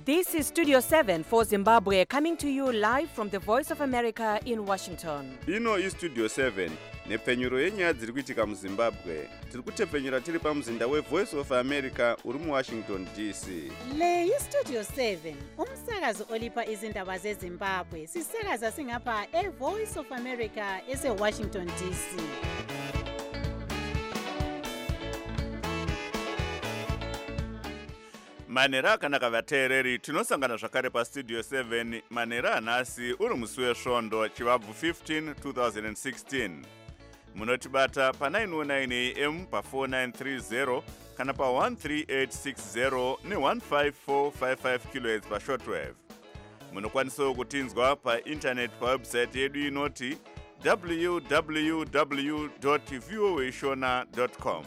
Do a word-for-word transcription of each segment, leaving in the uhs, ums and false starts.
This is Studio seven for Zimbabwe, coming to you live from the Voice of America in Washington. Ino is Studio seven, nepfenyuro yenyaya dziri kuitika muZimbabwe. Tiri kutepfenyura tiri pamuzinda weVoice of America uri muWashington D C. Le iStudio seven, umsakazo olipa izindaba zeZimbabwe. Sisakaza singapha eVoice of America eseWashington D C. Manera akanaka vateereri, tinosangana zvakare paStudio seven. Manera anhasi uri musi wesvondo chivabvu fifteen twenty sixteen. Munotibata pa nine oh nine A M pa four nine three zero kana pa one three eight six zero ne one five four five five kilohertz pa shortwave. Munokwanisawo kutinzwa pa internet pa website yedu inoti w w w dot voa shona dot com.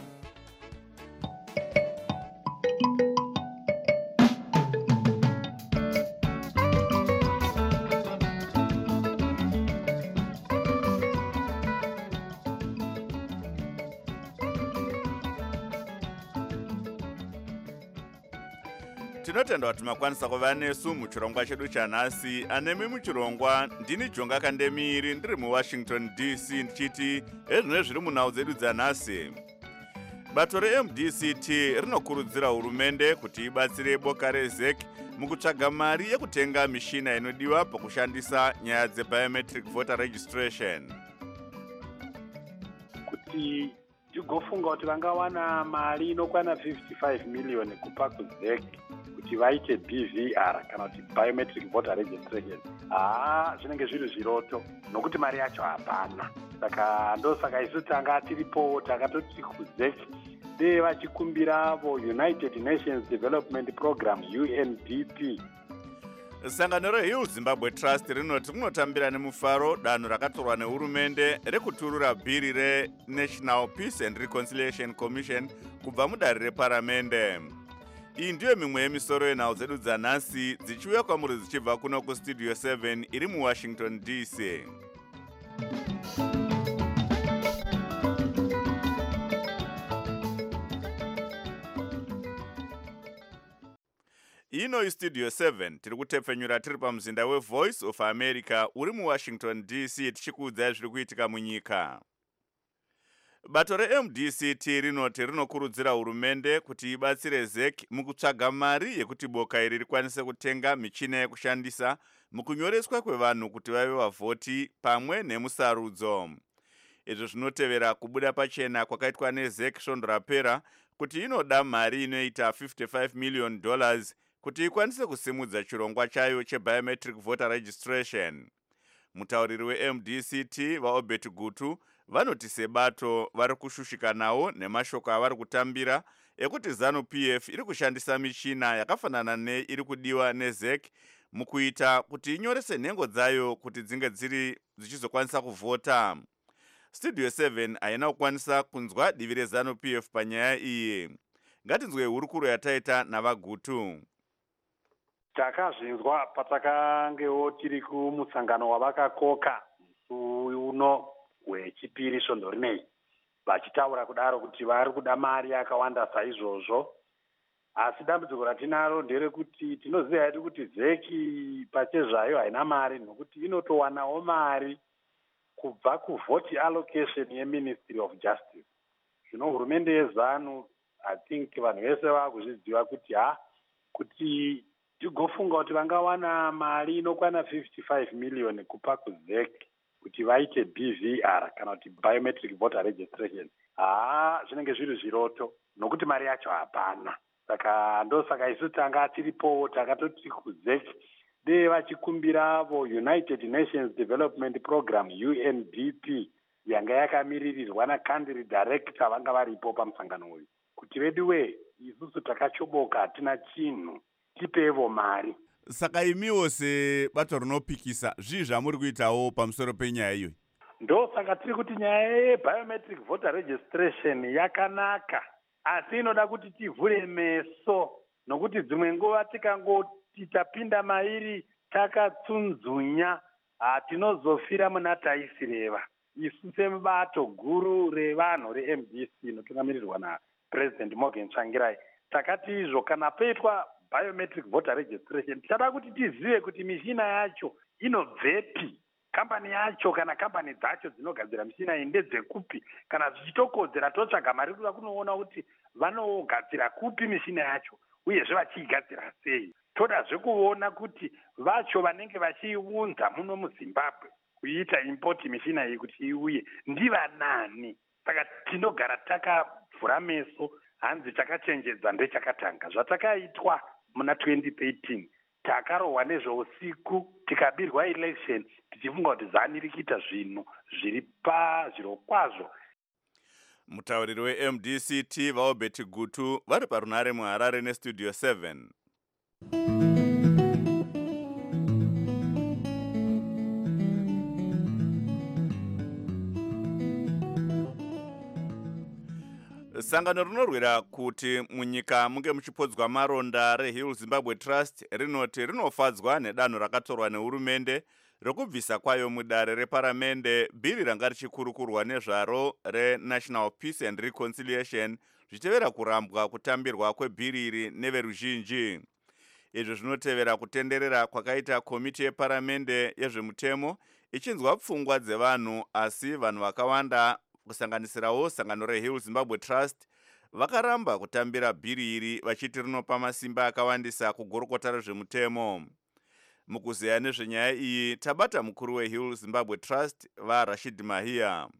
Tinotenda kuti makwanisa kuva nesu muchirongwa chedu chanhasi. Anemi muchirongwa ndini Jonga Kandemiri ndiri muWashington D C ndichiti ezvino zviri munhau dzedu dzanhasi. Bato reM D C T rinokurudzira hurumende kuti ibatsire boka reZEC mukutsvaga mari yekutenga mishina inodiwa pakushandisa nyaya dzebiometric voter registration. Kuti tigofunga kuti vangawana mari inokwana fifty-five million kupa kuZEC kuti vaite B V R kana kuti biometric voter registration. Ah, zvinenge zviri zviroto nokuti mari yacho hapana. Saka ndosaka isu tanga tiripo takatoti kuZEC dei vachikumbira vo United Nations Development Program U N D P. Sangano reHill Zimbabwe Trust rinoti kunotambira nemufaro danho rakatorwa nehurumende rekuturura bhiri reNational Peace and Reconciliation Commission kubva mudare reparamende. Iyi ndiyo mimwe yemisoro yenhau dzedu dzanhasi dzichiuya kwamuri dzichibva kuno kuStudio seven iri muWashington D C. Ino iStudio seven tiri kutepfenyura tiri pamuzinda weVoice of America uri muWashington D C tichikuudzai zviri kuitika munyika. Bato reM D C T rinoti rinokurudzira hurumende kuti ibatsire ZEC mukutsvaga mari yekuti boka iri rikwanise kutenga michina yekushandisa mukunyoreswa kwevanhu kuti vave vavhoti pamwe nemusarudzo. Izvo zvinotevera kubuda pachena kwakaitwa neZEC svondo rapera kuti inoda mari inoita fifty-five million dollars kuti ikwanise kusimudza chirongwa chayo chebiometric voter registration. Mutauriri weM D C T vaObert Gutu vanoti sebato vari kushushikanawo nemashoko avari kutambira ekuti ZANU-P F iri kushandisa michina yakafanana neiri kudiwa neZEC mukuita kuti inyorese nhengo dzayo kuti dzinge dziri dzichizokwanisa kuvhota. Studio seven haina kukwanisa kunzwa divi reZANU-P F panyaya iyi. Ngatinzwe hurukuro yataita navaGutu. Takazvinzwa patakangewo tiri kumusangano wavakakoka uno wechipiri svondo rinei vachitaura kudaro kuti vari kuda mari yakawanda saizvozvo. Asi dambudziko ratinaro nderekuti tinoziva hedu kuti ZEC pachezvayo haina mari nokuti inotowanawo mari kubva kuvote allocation yeMinistry of Justice. Zvino hurumende yeZANU, I think vanhu vese vakuzviziva kuti ha kuti tigofunga kuti vangawana mari inokwana fifty-five million kupa kuZEC kuti vaite B V R kana kuti biometric voter registration. Ah, zvinenge zviri zviroto nokuti mari yacho hapana. Saka ndosaka isu tanga tiripo takatoti kuZEC dei vachikumbira vo United Nations Development Program U N D P yanga yakamiririrwa naCountry Director vanga varipo pamusangano uyu kuti veduwe isusu takachoboka hatina chinhu tipevo mari. Saka imiwo sebato rinopikisa zvii zvamuri kuitawo pamusoro penyaya iyoyi? Ndosaka tiri kuti nyaya yebiometric voter registration yakanaka asi inoda kuti tivhure meso nokuti dzimwe nguva tikangoti tapinda mairi takatsunzunya hatinozofira muna taisireva. Isu sebato guru revanhu reM D C inotungamirirwa naPresident Morgan Tsvangirai takati izvo kana peitwa biometric voter registration, tichada kuti tizive kuti mishina yacho inobvepi, kambani yacho kana kambani dzacho dzinogadzira mishina iyi ndedzekupi. Kana zvichitokodzera totsvaga mari kuda kunoona kuti vanogadzira kupi mishina yacho uyezve vachiigadzira sei. Todazve kuona kuti vacho vanenge vachiiunza muno muZimbabwe kuita import mishina iyi kuti iuye ndivanani. Saka tinogara takavhura meso, hanzi takachenjedza ndechakatanga. Zvatakaitwa muna twenty thirteen takarohwa nezveusiku tikabirwa election tichifunga kuti zani rikuita zvinhu zviri pazviro kwazvo. Mutauriri we-M D C T vaObert Gutu vari parunare muHarare nestudio seven. Sangano rinorwira kuti munyika munge muchipodzwa maronda reHeal Zimbabwe Trust rinoti rinofadzwa nedanho rakatorwa nehurumende rekubvisa kwayo mudare reparamende bhiri ranga richikurukurwa nezvaro reNational Peace and Reconciliation zvichitevera kurambwa kutambirwa kwebhiri iri neveruzhinji. Izvo zvinotevera kutenderera kwakaita komiti yeparamende yezvemutemo ichinzwa pfungwa dzevanhu, asi vanhu vakawanda kusanganisirawo sangano reHeal Zimbabwe Trust vakaramba kutambira bhiri iri vachiti rinopa masimba akawandisa kugorokota rezvemutemo. Mukuzeya nezvenyaya iyi tabata mukuru weHeal Zimbabwe Trust vaRashid Mahia.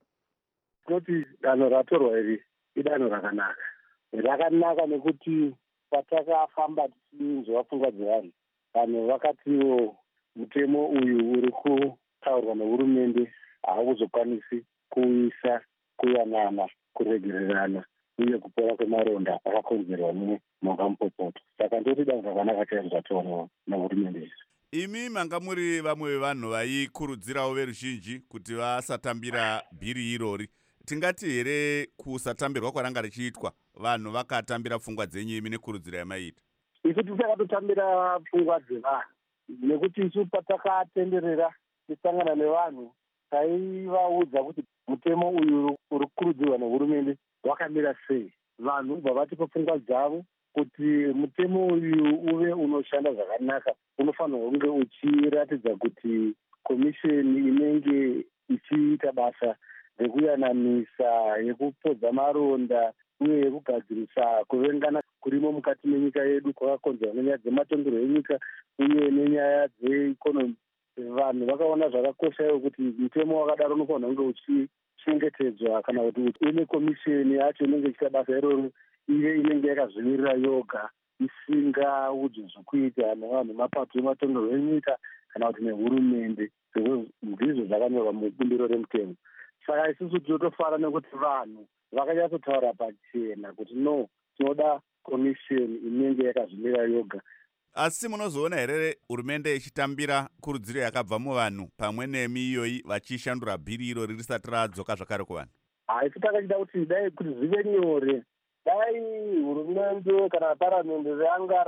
Kuti danho ratorwa iri idanho rakanaka. Rakanaka nekuti patakafamba tichinzwa pfungwa dzevanhu, vanhu vakatiwo mutemo uyu uri kutaurwa nehurumende haukuzokwanisi kuisa kuyanana, kuregererana uye kupora kwemaronda akakonzerwa nemhaka mupopoto. Saka ndoti danho rakanaka chaizvo zvatorwa nehurumende izvi. Imi manga muri vamwe vevanhu vaikurudzirawo veruzhinji kuti vasatambira bhiri irori. Tingati here kusatambirwa kwaranga richiitwa vanhu vakatambira pfungwa dzenyu imi nekurudzira yamaita? Isu tisakatotambira pfungwa dzevanhu nekuti isu patakatenderera tisangana nevanhu taivaudza kuti mutemo uyu uri kukurudzirwa nehurumende wakamira sei. Vanhu ubva vatipa pfungwa dzavo kuti mutemo uyu uve unoshanda zvakanaka unofanirwa kunge uchiratidza kuti komisheni inenge ichiita basa rekuyananisa, yekupodza maronda uye yekugadzirisa kuvengana kurimo mukati menyika yedu kwakakonzerwa nenyaya dzematongerwo enyika uye nenyaya dzeikonomi. Vanhu vakaona zvakakosha kuti mutemo wakadaro unofanirwa kunge uchichengetedzwa, kana kuti une komisheni yacho inenge ichiita basa iroro ive inenge yakazvimirira yoga, isingaudzwi zvekuita nevanhu mapato ematongerwo enyika kana kuti nehurumende. Ndizvo zvakanyorwa mubumbiro remutemo. Saka isusu tinotofara nekuti vanhu vakanyatsotaura pachena kuti no, tinoda komisheni inenge yakazvimirira yoga. Asi munozoona here hurumende ichitambira kurudziro yakabva muvanhu pamwe nemi iyoyi vachishandura bhiri iro risati radzoka zvakare kuvanhu? Haisi takachida kuti dai kuti zvive nyore, dai hurumende kana paramende ranga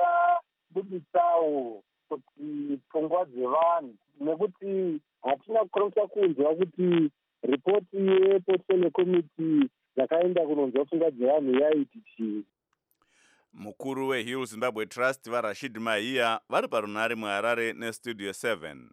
rabuditsawo kuti pfungwa dzevanhu, nekuti hatina kukwanisa kunzwa kuti ripoti yeportfolio committee yakaenda kunonzwa pfungwa dzevanhu yaiti chii. Mukuru weHeal Zimbabwe Trust vaRashid Mahia vari parunare muHarare nestudio seven.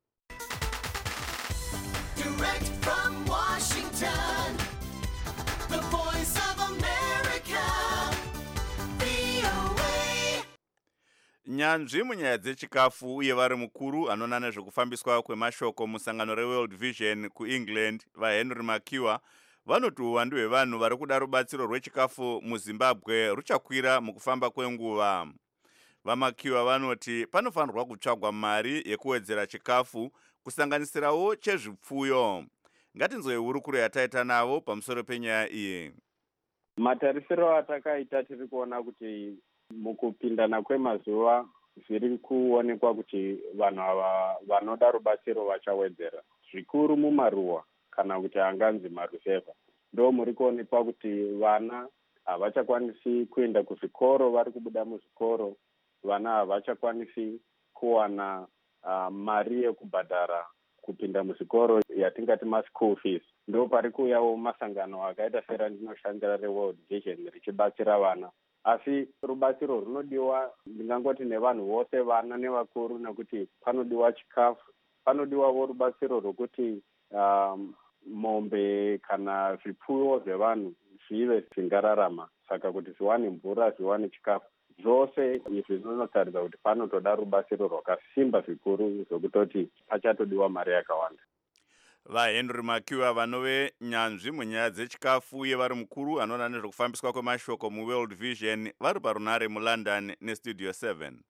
Direct from Washington, the voice of America, V O A. Nyanzvi munyaya dzechikafu uye vari mukuru anoona nezvekufambiswa kwemashoko musangano reWorld Vision kuEngland vaHenry Makiwa vanoti uwandu hwevanhu vari kuda rubatsiro rwechikafu muZimbabwe ruchakwira mukufamba kwenguva. VaMakiwa vanoti panofanirwa kutsvagwa mari yekuwedzera chikafu kusanganisirawo chezvipfuyo. Ngatinzwe hurukuro yataita navo pamusoro penyaya iyi. Matarisiro atakaita tiri kuona kuti mukupindana kwemazuva zviri kuonekwa kuti vanhu ava vanoda rubatsiro vachawedzera zvikuru mumaruwa kana kuti anganzi maruzeva. Ndo muri kuonekwa kuti vana havachakwanisi kuenda kuzvikoro, vari kubuda muzvikoro, vana havachakwanisi kuwana uh, mari yekubhadhara kupinda muzvikoro yatingati maschool fees. Ndo pari kuuyawo masangano akaita sera ndinoshandira reWorld Vision richibatsira vana asi rubatsiro runodiwa ndingangoti nevanhu vose, vana nevakuru, nekuti panodiwa chikafu, panodiwawo rubatsiro rwokuti um, mombe kana zvipfuwo zvevanhu zvive zvingararama, saka kuti zviwane mvura, zviwane chikafu, zvose izvi zvinotaridza kuti panotoda rubatsiro rwakasimba zvikuru zvokutoti pachatodiwa mari yakawanda. vahenry makiwa vanove nyanzvi munyaya dzechikafu uye vari mukuru anoona nezvekufambiswa kwemashoko muworld vision vari parunare mulondon nestudio seven.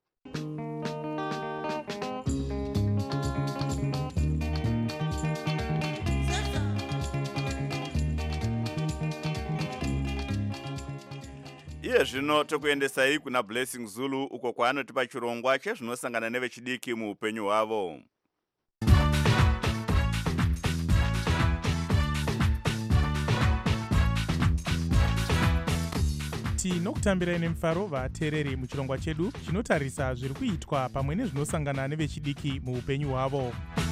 iye zvino tokuendesai kuna Blessing Zulu uko kwaanotipa chirongwa chezvinosangana nevechidiki muupenyu hwavo. tinokutambirai nemufaro vateereri muchirongwa chedu chinotarisa zviri kuitwa pamwe nezvinosangana nevechidiki muupenyu hwavo.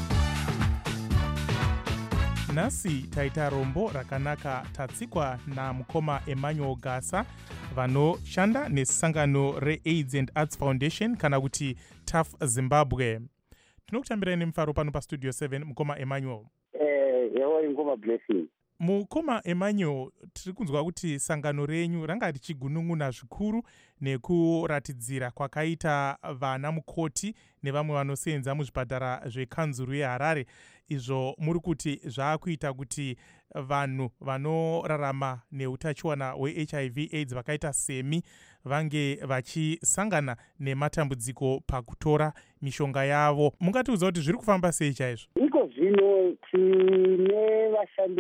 nhasi taita rombo rakanaka tatsikwa namukoma Emmanuel Gasa vanoshanda nesangano reAIDS and Arts Foundation kana kuti T A F Zimbabwe. Tinokutambirai nemufaro pano pastudio seven mukoma Emmanuel. Eh, yewo ingoma Blessing. Mukoma Emmanuel, tiri kunzwa kuti sangano renyu ranga richigunun'una zvikuru nekuratidzira kwakaita vana mukoti nevamwe vanosenza muzvipatara zvekanzuru yeHarare, izvo muri kuti zvaakuita kuti vanhu vanorarama neutachiwana hweH I V AIDS vakaita semi vange vachisangana nematambudziko pakutora mishonga yavo. Mungatiudza kuti zviri kufamba sei chaizvo? Iko zvino tine vashandi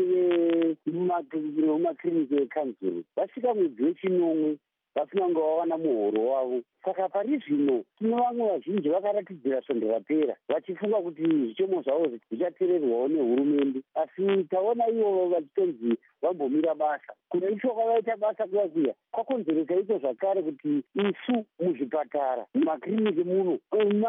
vemumakiriniki ekanzuru vasvika mwedzi wechinomwe vasina kunge vawana muhoro wavo. Saka pari zvino tine vamwe vazhinji vakaratidzira svondo rapera vachifunga kuti zvichemo zvavo zvichateererwawo nehurumende, asi taona ivo vachitonzi vambomira basa. Kuna icho kwavaita basa kuya kuya kwakonzeresa iko zvakare kuti isu muzvipatara mumakiriniki muno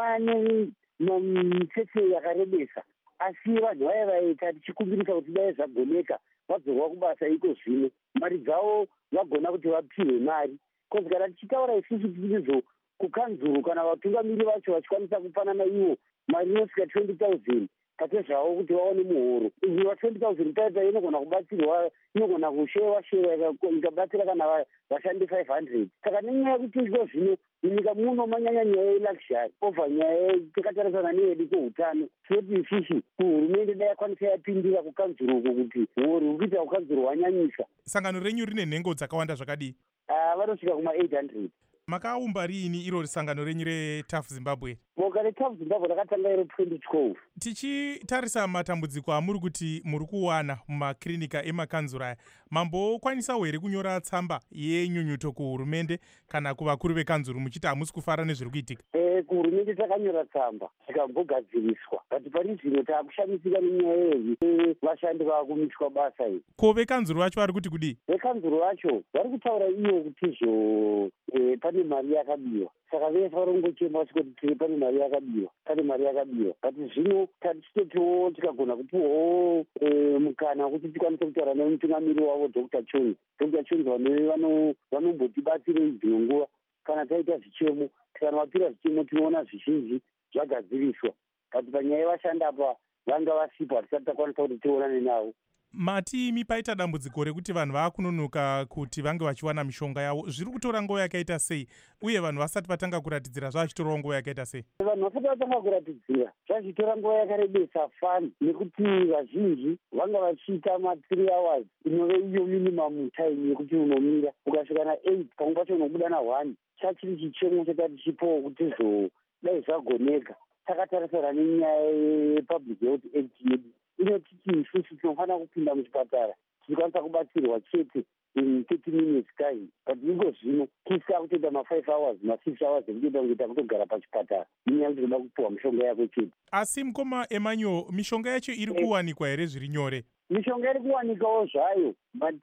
mane mitsetse yakarebesa, asi vanhu vaya vaita tichikumbirisa kuti dai zvagoneka vadzorwa kubasa iko zvino mari dzavo vagona kuti vapiwe mari. Kozi kana tichitaura isusu tirizo kukanzuru kana vatungamiri vacho vachikwanisa kupanana ivo mari inosvika twenty thousand kate zvavo kuti vaone muhoro. Izvi twenty thousand taita inogona kubatsirwa, inogona kushewa shewa ikabatsira kana vashandi five hundred. Saka nenyaya yekuti izvo zvino munyika muno manyanya nyaya yeluxury obva nyaya takatarisana neyedu kweutano, tinoti isusu kuhurumende dai yakwanisa yapindira kukanzuru uko kuti hori ukuita kukanzuru hwanyanyisa. Sangano renyu rine nhengo dzakawanda zvakadii? Ah, vanosvika kuma eight hundred. Makaumba riini iro sangano renyu reT A F Zimbabwe? Boka reT A F Zimbabwe rakatanga iro twenty twelve. Tichitarisa matambudziko amuri kuti muri kuwana mumakirinika emakanzuru aya, mambokwanisawo here kunyora tsamba yenyunyuto kuhurumende kana kuvakuru vekanzuru muchiti hamusi kufara nezviri kuitika? Eh, kuhurumende takanyora tsamba zvikambogadziriswa, but pari zvino taakushamisika nenyaya yezvi vashandi vaakumiswa basa iyi. Ko vekanzuru vacho vari kuti kudii? Vekanzuru vacho vari kutaura iyo kutizvo eh, pane mari yakabiwa, saka vese varongochema vachikoti tiri pane mari yakabiwa, pane mari yakabiwa. But zvino tatichitotiwo tikagona kupiwawo mukana wekuti tikwanise kutaura nemutungamiri wavo Doctor Chonzi. Doctor Chonzi vanombotibatsira idzimwe nguva kana taita zvichemo, tikanavapira zvichemo tinoona zvizhinji zvagadziriswa. But panyaya yevashandi apa vanga vasipo, hatisati takwanisa kuti tionane navo. Mati imi paita dambudziko rekuti vanhu vaakunonoka kuti vange vachiwana mishonga yavo, zviri kutora nguva yakaita sei, uye vanhu vasati vatanga kuratidzira zvachitorawo nguva yakaita sei? Vanhu vasati vatanga kuratidzira zvachitora nguva yakarebesa fani, nekuti vazhinji vanga vachiita ma-three hours inove iyo minimum time yekuti unomira, ukasvika na-eight pamwe pacho unobuda na-one, chachiri chichemo chatati chipowo kuti zo dai zvagoneka. Takatarisana nenyaya yepublic health act yedu inotiti isusu tinofanira kupinda muchipatara tichikwanisa kubatsirwa chete in thirty minutes time, but iko zvino tisika kutoita ma-five hours ma-six hours ekutoita kuita kutogara pachipatara inyaya kuti toda kupiwa mishonga yako chete. Asi mukoma Emmanuel, mishonga yacho iri kuwanikwa here zviri nyore? Mishonga iri kuwanikawo zvayo, but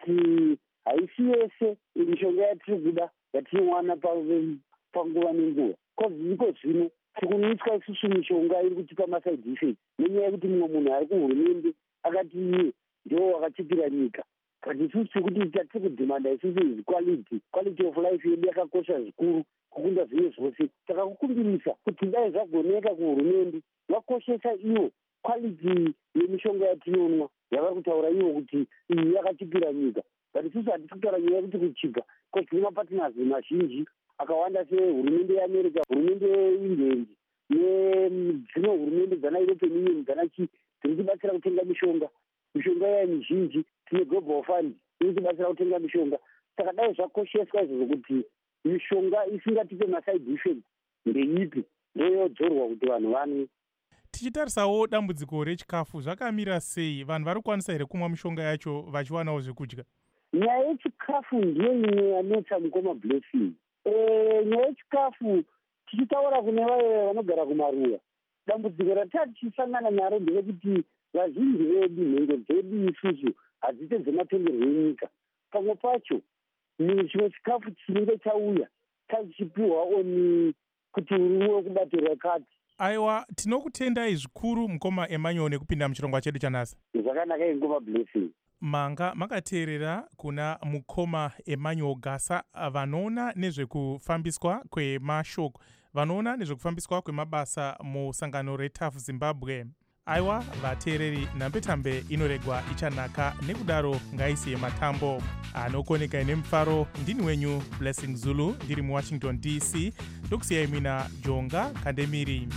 haisi yese mishonga yatiri kuda yatinowana panguva nenguva. Kozi iko zvino tikunoitwa isusu mishonga iri kutipa maside effect nenyaya yekuti mumwe munhu ari kuhurumende akati iye ndo wakachipira nyika, but isusu kuti tatiri kudhimanda isusu is quality quality of life yedu yakakosha zvikuru kukunda zvimwe zvose. Takakukumbirisa kuti dai zvagoneka kuhurumende vakoshesa iwo quality yemishonga yatinonwa yavari kutaura iwo kuti iyi yakachipira nyika, but isusu hatisi kutaura nyaya yekuti kuchipa because tine mapartners mazhinji akawanda sehurumende yeamerica, hurumende yeengland nedzimwe hurumende dzanaeuropean union dzanachi dziri kubatsira kutenga mishonga. Mishonga iya mizhinji tine global fund iri kubatsira kutenga mishonga. Saka dai zvakosheswa izvozvo kuti mishonga isingatipe maside effect ndeipi ndoyodzorwa kuti vanhu vanwe. Tichitarisawo dambudziko rechikafu zvakamira sei? Vanhu vari kukwanisa here kumwa mishonga yacho vachiwanawo zvekudya? Nyaya yechikafu ndiyo imwe yanetsa mukoma blessing. Nyaya yechikafu tichitaura kune vaye vanogara kumaruwa, dambudziko ratati tichisangana naro nderekuti vazhinji vedu nhengo dzedu isusu hadzite dzematongerwo enyika. Pamwe pacho chimwe chikafu chinenge chauya tachipiwa oni kuti uriwe kubato rakati. Aiwa, tinokutendai zvikuru mukoma Emmanuel nekupinda muchirongwa chedu chanhasi. Zvakanaka ingoma blessing. Manga makateerera kuna mukoma Emmanuel Gasa vanoona nezvekufambiswa kwemashoko, vanoona nezvekufambiswa kwemabasa musangano reT A F Zimbabwe. Aiwa, vateereri, nhambetambe inoregwa ichanaka, nekudaro ngaisiye matambo. Anokoneka ine mufaro, ndini wenyu Blessing Zulu, ndiri muWashington D C, ndokusiyai mina Jonga Kandemiri.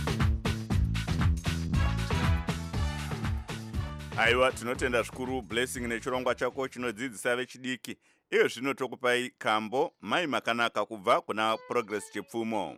Aiwa, tinotenda zvikuru Blessing nechirongwa chako chinodzidzisa vechidiki. Iyo zvino tokupai kambo mai makanaka kubva kuna Progress Chipfumo.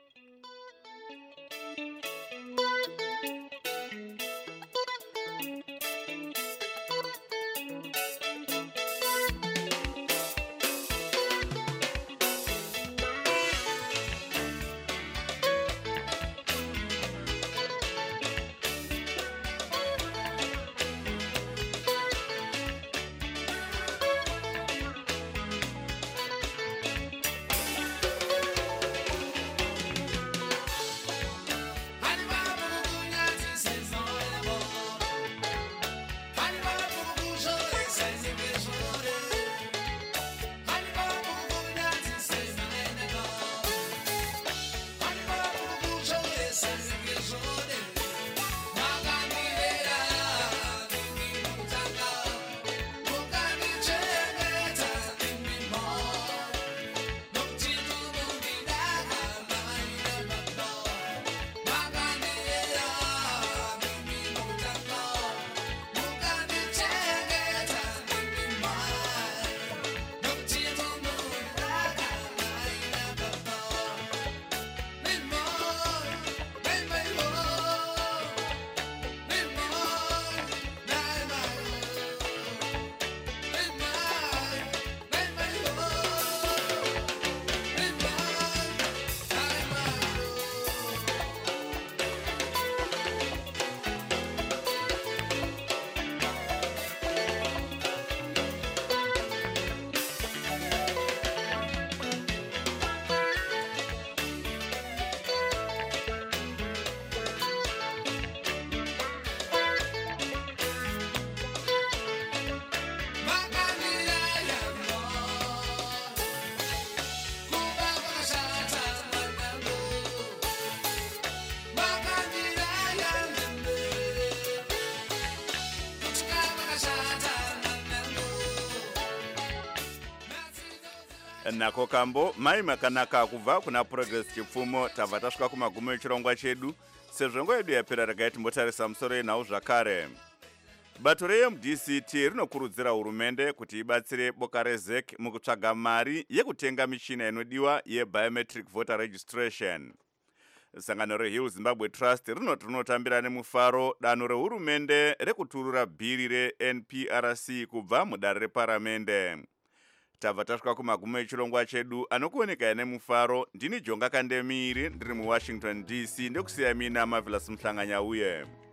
Nako kambo mai makanaka kubva kuna Progress Chipfumo. Tabva tasvika kumagumo echirongwa chedu. Sezvo nguva yedu yapera regai timbotarisa musoro yenhau zvakare. Bato reM D C T rinokurudzira hurumende kuti ibatsire boka reZEC mukutsvaga mari yekutenga michina inodiwa yebiometric voter registration. Sangano reHill Zimbabwe Trust rinoti rinotambira nemufaro danho rehurumende rekuturura bhiri reN P R C kubva mudare reparamende. Tabva tasvika kumagumo echirongwa chedu anokuoneka nemufaro. Ndini Jonga Kandemiri ndiri muWashington D C, ndokusiyai mina Marvelous Mhlanganya uye.